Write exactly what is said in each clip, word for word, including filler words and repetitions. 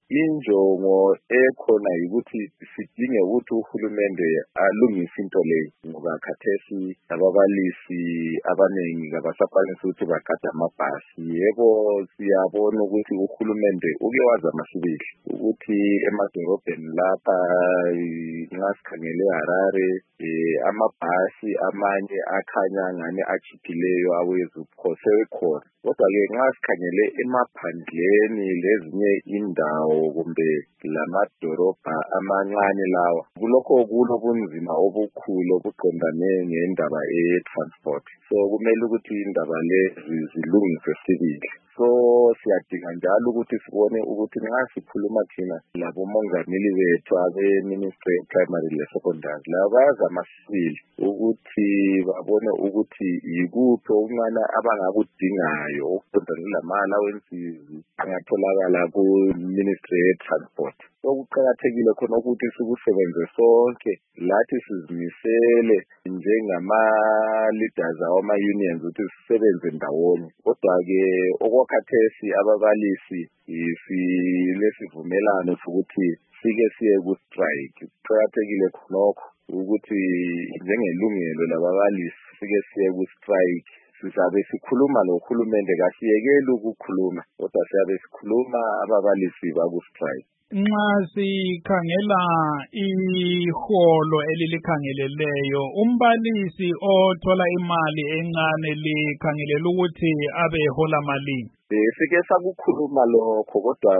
injongo ekhona ukuthi sidinge ukuthi uhulumende alungise into leyo ngoba khathesi ababalisi abaningi abasakwanisi ukuthi bagada amabhasi. Yebo siyabona ukuthi uhulumende uke wazama sibili ukuthi emadorobheni lapha nxa sikhangele eHarare amabhasi amanye akhanya ngani achipileyo awezukho sekhona, kodwa-ke nxa sikhangele emaphandleni lezinye indawo kumbe lamadorobha amancane lawa kulokho kulobunzima obukhulu obuqondane ngendaba ye-transport. So kumele ukuthi indaba lezi zilungiswe sibili. So siyadinga njalo ukuthi sibone ukuthi nxa sikhuluma thina labomongameli bethu abe-Ministry of Primary le Secondary labo bayazama sibili ukuthi babone ukuthi yikuphi okuncane abangakudingayo okuqondane lama-allowances angatholakala ku-Ministry ye-Transport. So kuqakathekile khona ukuthi sikusebenze sonke lathi sizimisele njengama-leaders awama-unions ukuthi sisebenze ndawonye. Kodwa-ke okwakhathesi ababalisi silesivumelano sokuthi sike siye ku-strike. Kuqakathekile khonokho ukuthi njengelungelo lababalisi sike siye ku-strike. Sizabe sikhuluma lohulumende kasiyekeli ukukhuluma kodwa siyabe sikhuluma ababalisi baku-strike. Nxa sikhangela iholo elilikhangeleleyo, umbalisi othola imali encane likhangelela ukuthi abe hola malini? Sike sakukhuluma lokho kodwa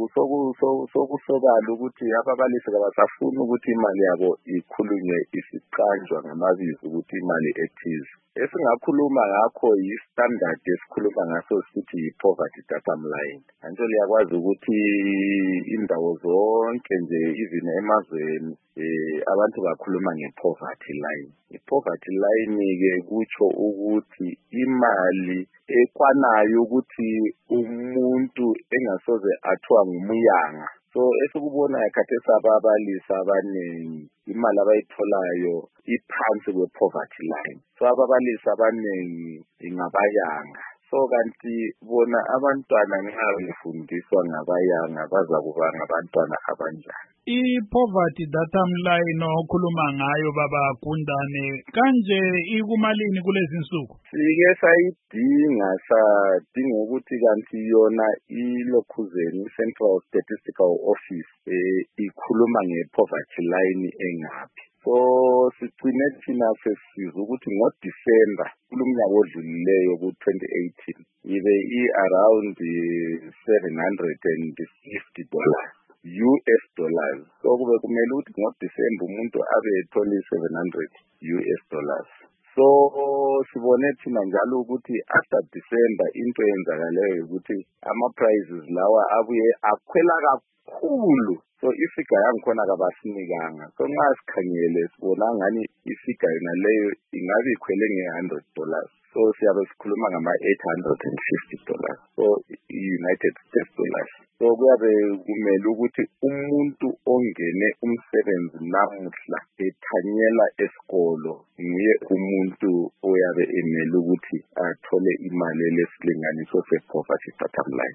sokusobala ukuthi ababalisi kabasafuni ukuthi imali yabo ikhulunywe isiqanjwa ngamabizo ukuthi imali ethize. Esingakhuluma ngakho yi-standard esikhuluma ngaso sithi yi-poverty datum line. Anto liyakwazi ukuthi indawo zonke nje even emazweni abantu bakhuluma nge-poverty line. I-poverty line-ke kutsho ukuthi imali ekwanayo ukuthi umuntu engasoze athiwa ngumyanga. So esikubona khathesi ababalisi abaningi imali abayitholayo iphansi kwe-poverty line. So ababalisi abaningi ingabayanga. So kanti bona abantwana nxa befundiswa ngabayanga bazakuba ngabantwana abanjani? I-poverty datum line okhuluma ngayo baba Gundane kanje ikumalini kulezi insuku? Sike sayidinga sadinga ukuthi kanti yona ilokhuzeni Central Statistical Office eh ikhuluma nge-poverty line engaphi. So sicine thina sesizwe ukuthi ngoDisemba kulomnyaka odlulileyo ku-twenty eighteen ibe i-around seven hundred fifty dollars U S dollars. So kube kumele ukuthi ngoDisemba umuntu abe ethole seven hundred U S dollars. So sibone thina njalo ukuthi after December into eyenzakaleyo ukuthi ama-prices lawa abuye akhwela kakhulu. So ifigure yangikhona kabasinikanga. So nxa sikhangele sibona ngani ifigure yona leyo ingabe ikhwele nge-hundred dollars. So siyabe sikhuluma ngama-eight hundred fifty dollars. So i-United States dollars. So kuyabe kumele ukuthi umuntu ongene umsebenzi namuhla ethanyela esikolo nguye umuntu oyabe emele ukuthi athole imali lesilinganiso se-poverty datum line.